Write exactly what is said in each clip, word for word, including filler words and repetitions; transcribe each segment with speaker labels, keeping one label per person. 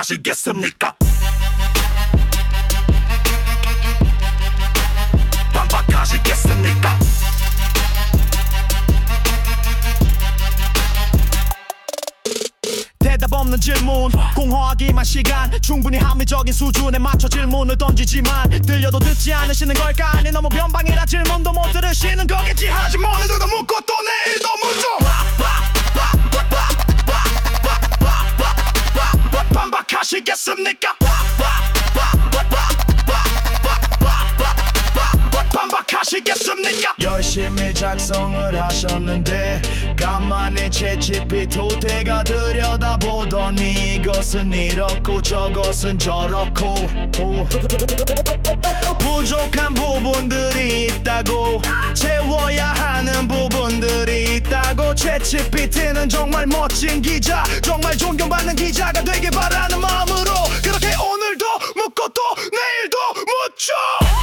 Speaker 1: 반박하시겠습니까? 반박하시겠습니까?
Speaker 2: 대답 없는 질문 공허하기만 시간 충분히 합리적인 수준에 맞춰 질문을 던지지만 들려도 듣지 않으시는 걸까 아니 너무 변방이라 질문도 못 들으시는 거겠지 하지만 오늘도 묻고 또 내일도 묻죠
Speaker 1: 반박하시겠습니까? 반박하시겠습니까?
Speaker 2: 열심히 작성을 하셨는데 간만에 챗지피티 대가 들여다보더니 이것은 이렇고 저것은 저렇고 오. 부족한 부분들이 있다고 채워야 하는 부분들이 있다고 챗지피티는 정말 멋진 기자 정말 존경받는 기자가 되길 바라는 마음으로 그렇게 오늘도 묻고 또 내일도 묻죠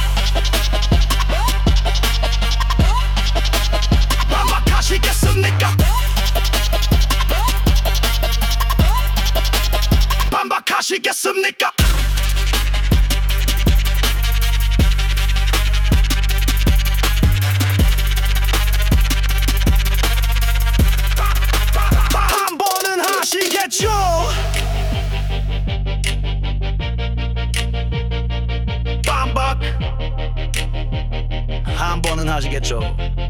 Speaker 1: 반박하시겠습니까? 반박하시겠습니까?
Speaker 2: 한 번은 하시겠죠
Speaker 1: 반박
Speaker 2: 한 번은 하시겠죠